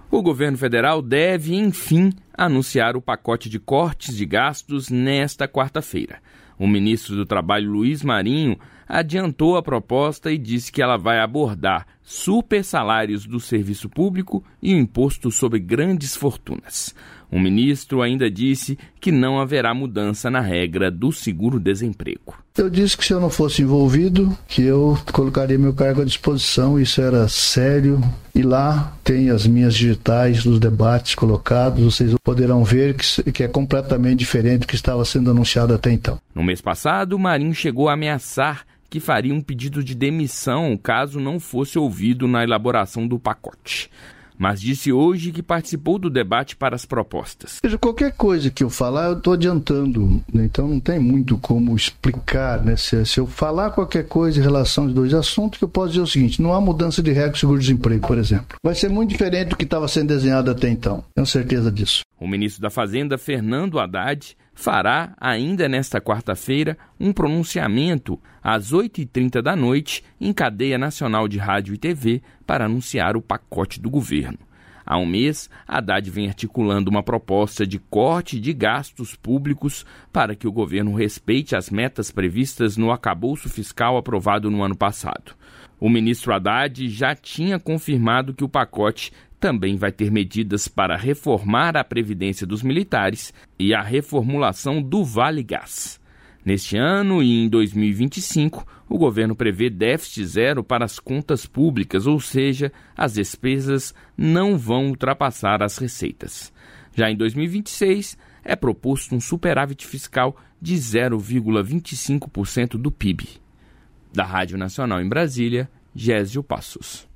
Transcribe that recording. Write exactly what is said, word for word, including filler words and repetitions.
O governo federal deve, enfim, anunciar o pacote de cortes de gastos nesta quarta-feira. O ministro do Trabalho, Luiz Marinho, adiantou a proposta e disse que ela vai abordar supersalários do serviço público e o imposto sobre grandes fortunas. O ministro ainda disse que não haverá mudança na regra do seguro-desemprego. Eu disse que se eu não fosse envolvido, que eu colocaria meu cargo à disposição, isso era sério. E lá tem as minhas digitais dos debates colocados, vocês poderão ver que, que é completamente diferente do que estava sendo anunciado até então. No mês passado, Marinho chegou a ameaçar que faria um pedido de demissão caso não fosse ouvido na elaboração do pacote. Mas disse hoje que participou do debate para as propostas. Veja, qualquer coisa que eu falar, eu estou adiantando, né? Então não tem muito como explicar, né? Se, se eu falar qualquer coisa em relação aos dois assuntos, que eu posso dizer o seguinte: não há mudança de regra do seguro-desemprego, por exemplo. Vai ser muito diferente do que estava sendo desenhado até então, tenho certeza disso. O ministro da Fazenda, Fernando Haddad, fará, ainda nesta quarta-feira, um pronunciamento às oito e trinta da noite em cadeia nacional de rádio e T V para anunciar o pacote do governo. Há um mês, Haddad vem articulando uma proposta de corte de gastos públicos para que o governo respeite as metas previstas no arcabouço fiscal aprovado no ano passado. O ministro Haddad já tinha confirmado que o pacote também vai ter medidas para reformar a previdência dos militares e a reformulação do Vale Gás. Neste ano e em dois mil e vinte e cinco, o governo prevê déficit zero para as contas públicas, ou seja, as despesas não vão ultrapassar as receitas. Já em dois mil e vinte e seis, é proposto um superávit fiscal de zero vírgula vinte e cinco por cento do P I B. Da Rádio Nacional em Brasília, Gésio Passos.